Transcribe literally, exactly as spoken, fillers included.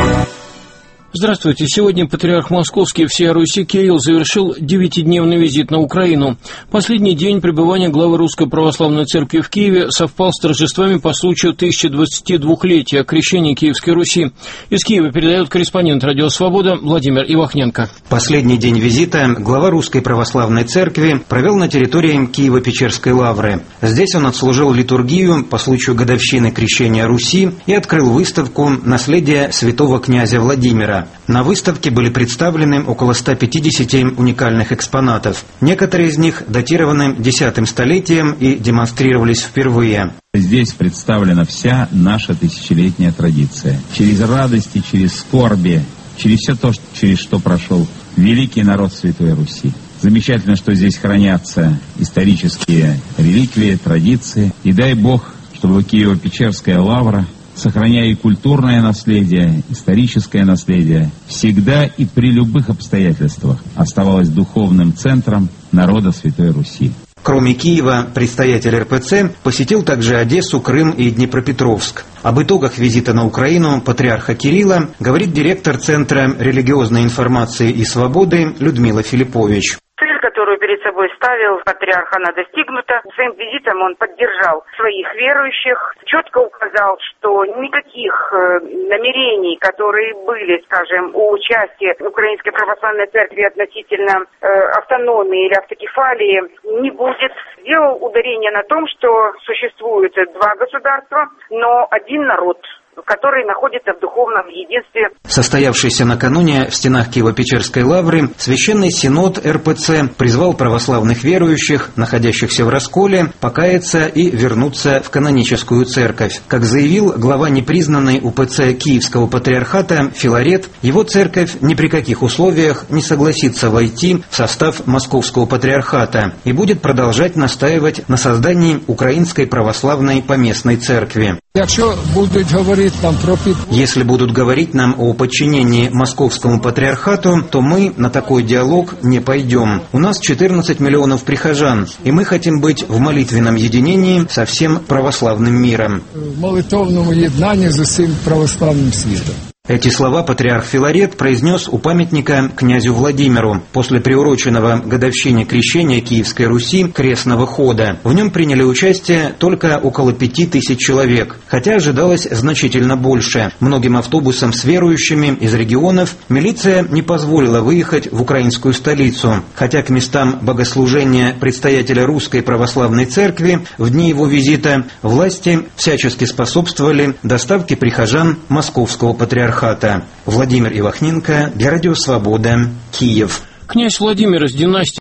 Здравствуйте. Сегодня патриарх Московский и всея Руси Кирилл завершил девятидневный визит на Украину. Последний день пребывания главы Русской Православной Церкви в Киеве совпал с торжествами по случаю тысячедвадцатидвухлетия крещения Киевской Руси. Из Киева передает корреспондент «Радио Свобода» Владимир Ивахненко. Последний день визита глава Русской Православной Церкви провел на территории Киево-Печерской лавры. Здесь он отслужил литургию по случаю годовщины крещения Руси и открыл выставку «Наследие святого князя Владимира». На выставке были представлены около ста пятидесяти уникальных экспонатов. Некоторые из них датированы десятым столетием и демонстрировались впервые. Здесь представлена вся наша тысячелетняя традиция. Через радости, через скорби, через все то, через что прошел великий народ Святой Руси. Замечательно, что здесь хранятся исторические реликвии, традиции. И дай Бог, чтобы Киево-Печерская лавра, сохраняя и культурное наследие, историческое наследие, всегда и при любых обстоятельствах оставалась духовным центром народа Святой Руси. Кроме Киева, предстоятель эр пэ цэ посетил также Одессу, Крым и Днепропетровск. Об итогах визита на Украину патриарха Кирилла говорит директор Центра религиозной информации и свободы Людмила Филиппович. Которую перед собой ставил патриарх, она достигнута. Своим визитом он поддержал своих верующих, четко указал, что никаких намерений, которые были, скажем, у части Украинской Православной Церкви относительно э, автономии или автокефалии, не будет. Сделал ударение на том, что существует два государства, но один народ, который находится в духовном единстве. Состоявшийся накануне в стенах Киево-Печерской лавры Священный Синод эр пэ цэ призвал православных верующих, находящихся в расколе, покаяться и вернуться в каноническую церковь. Как заявил глава непризнанной у пэ цэ Киевского патриархата Филарет, его церковь ни при каких условиях не согласится войти в состав Московского патриархата и будет продолжать настаивать на создании Украинской православной поместной церкви. Если будут говорить нам о подчинении Московскому патриархату, то мы на такой диалог не пойдем. У нас четырнадцать миллионов прихожан, и мы хотим быть в молитвенном единении со всем православным миром. В молитовном единении со всем православным светом. Эти слова патриарх Филарет произнес у памятника князю Владимиру после приуроченного годовщине крещения Киевской Руси крестного хода. В нем приняли участие только около пяти тысяч человек, хотя ожидалось значительно больше. Многим автобусам с верующими из регионов милиция не позволила выехать в украинскую столицу, хотя к местам богослужения предстоятеля Русской Православной Церкви в дни его визита власти всячески способствовали доставке прихожан Московского патриархата. Владимир Ивахненко для Радио Свобода, Киев. Князь Владимир из династии